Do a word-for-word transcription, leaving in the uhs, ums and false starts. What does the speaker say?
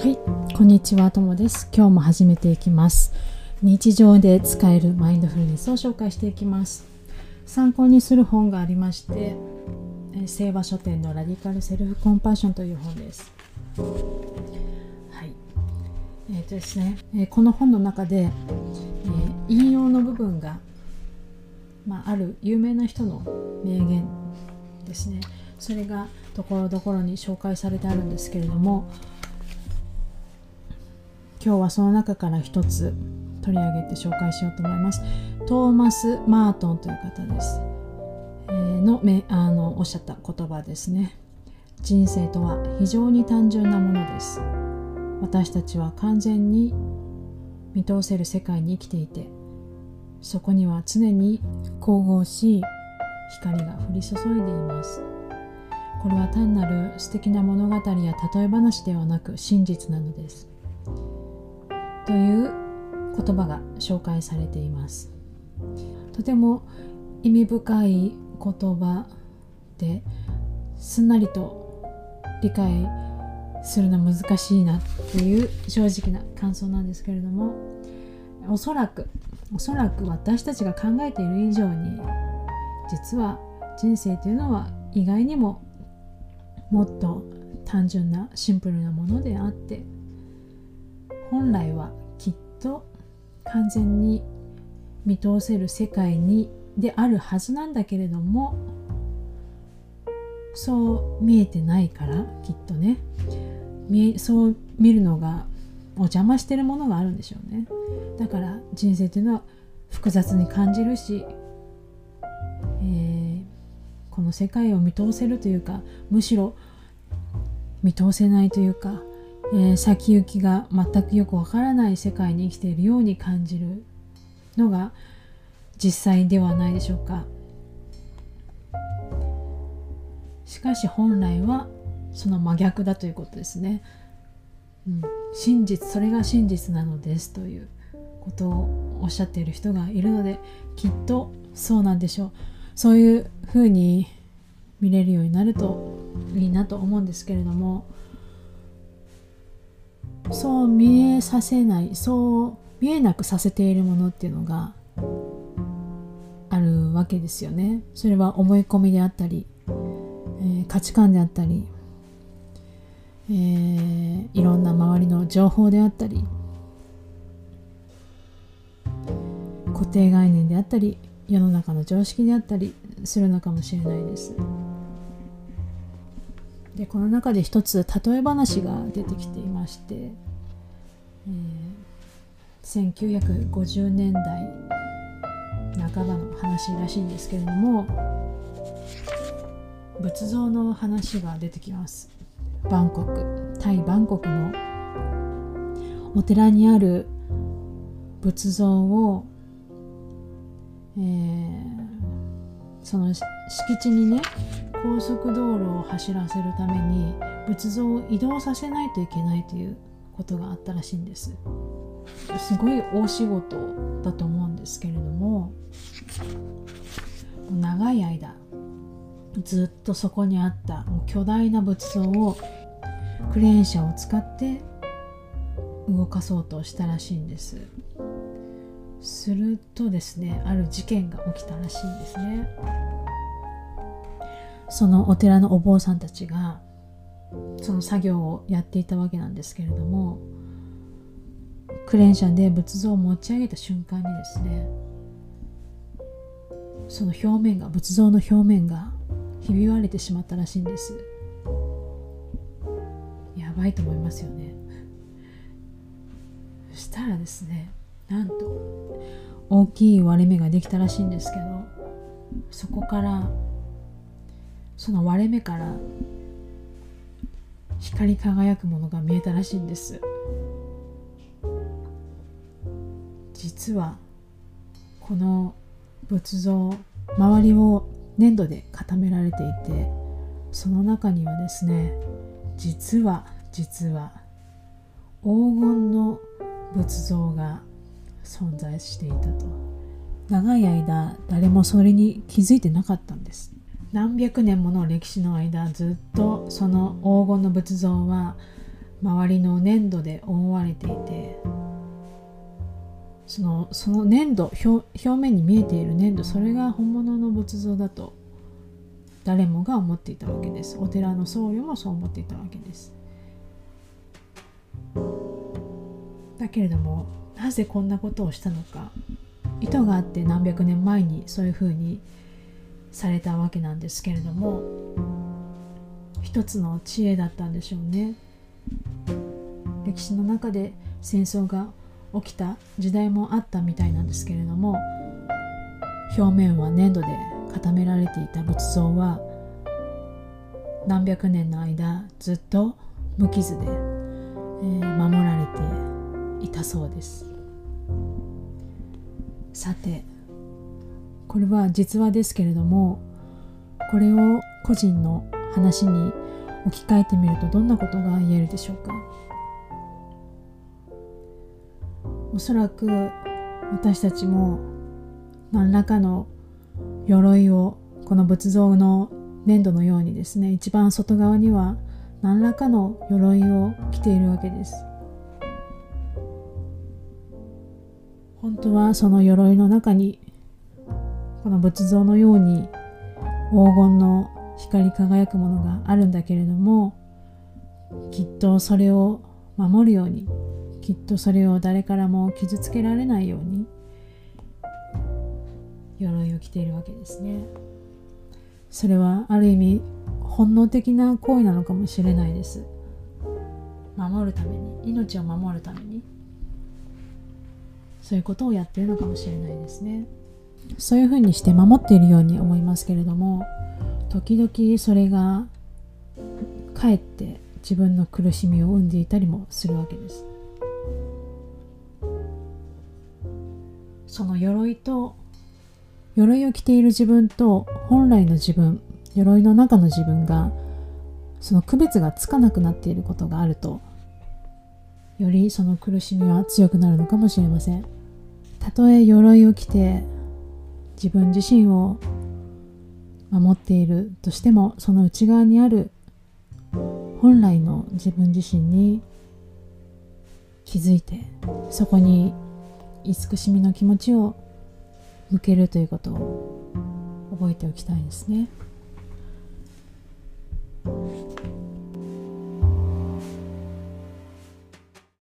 はい、こんにちは、ともです。今日も始めていきます。日常で使えるマインドフルネスを紹介していきます。参考にする本がありまして、聖和書店のラディカルセルフコンパッションという本です。はい、えーとですね、この本の中で、えー、引用の部分が、まあ、ある有名な人の名言ですね。それがところどころに紹介されてあるんですけれども、今日はその中から一つ取り上げて紹介しようと思います。トーマス・マートンという方です、えー、のめあのおっしゃった言葉ですね。人生とは非常に単純なものです。私たちは完全に見通せる世界に生きていて、そこには常に神々しい光が降り注いでいます。これは単なる素敵な物語や例え話ではなく真実なのです。という言葉が紹介されています。とても意味深い言葉ですんなりと理解するの難しいなっていう正直な感想なんですけれども、おそらくおそらく私たちが考えている以上に、実は人生というのは意外にももっと単純なシンプルなものであって、本来はきっと完全に見通せる世界にであるはずなんだけれども、そう見えてないから、きっとね見そう見るのがお邪魔してるものがあるんでしょうね。だから人生というのは複雑に感じるし、えー、この世界を見通せるというか、むしろ見通せないというか、えー、先行きが全くよくわからない世界に生きているように感じるのが実際ではないでしょうか。しかし本来はその真逆だということですね。うん、真実、それが真実なのですということをおっしゃっている人がいるので、きっとそうなんでしょう。そういうふうに見れるようになるといいなと思うんですけれども、そう見えさせない、そう見えなくさせているものっていうのがあるわけですよね。それは思い込みであったり、えー、価値観であったり、えー、いろんな周りの情報であったり、固定概念であったり、世の中の常識であったりするのかもしれないです。で、この中で一つ例え話が出てきていまして、えー、せんきゅうひゃくごじゅうねんだいなかばの話らしいんですけれども、仏像の話が出てきます。バンコク、タイ・バンコクのお寺にある仏像を、えー、その敷地にね、高速道路を走らせるために仏像を移動させないといけないということがあったらしいんです。すごい大仕事だと思うんですけれども、長い間ずっとそこにあったもう巨大な仏像をクレーン車を使って動かそうとしたらしいんです。するとですね、ある事件が起きたらしいんですね。そのお寺のお坊さんたちがその作業をやっていたわけなんですけれども、クレーン車で仏像を持ち上げた瞬間にですね、その表面が仏像の表面がひび割れてしまったらしいんです。やばいと思いますよね。そしたらですね、なんと大きい割れ目ができたらしいんですけど、そこからその割れ目から光り輝くものが見えたらしいんです。実はこの仏像、周りを粘土で固められていて、その中にはですね、実は実は黄金の仏像が存在していたと。長い間誰もそれに気づいてなかったんです。何百年もの歴史の間、ずっとその黄金の仏像は周りの粘土で覆われていて、その、その粘土 表, 表面に見えている粘土、それが本物の仏像だと誰もが思っていたわけです。お寺の僧侶もそう思っていたわけです。だけれども、なぜこんなことをしたのか、意図があって何百年前にそういうふうにされたわけなんですけれども、一つの知恵だったんでしょうね。歴史の中で戦争が起きた時代もあったみたいなんですけれども、表面は粘土で固められていた仏像は何百年の間ずっと無傷で、えー、守られていたそうです。さて、これは実話ですけれども、これを個人の話に置き換えてみるとどんなことが言えるでしょうか。おそらく私たちも何らかの鎧を、この仏像の粘土のようにですね、一番外側には何らかの鎧を着ているわけです。本当はその鎧の中にこの仏像のように黄金の光り輝くものがあるんだけれども、きっとそれを守るように、きっとそれを誰からも傷つけられないように鎧を着ているわけですね。それはある意味本能的な行為なのかもしれないです。守るために、命を守るためにそういうことをやっているのかもしれないですね。そういうふうにして守っているように思いますけれども、時々それがかえって自分の苦しみを生んでいたりもするわけです。その鎧と鎧を着ている自分と本来の自分、鎧の中の自分がその区別がつかなくなっていることがあると、よりその苦しみは強くなるのかもしれません。たとえ鎧を着て自分自身を守っているとしても、その内側にある本来の自分自身に気づいて、そこに慈しみの気持ちを向けるということを覚えておきたいですね。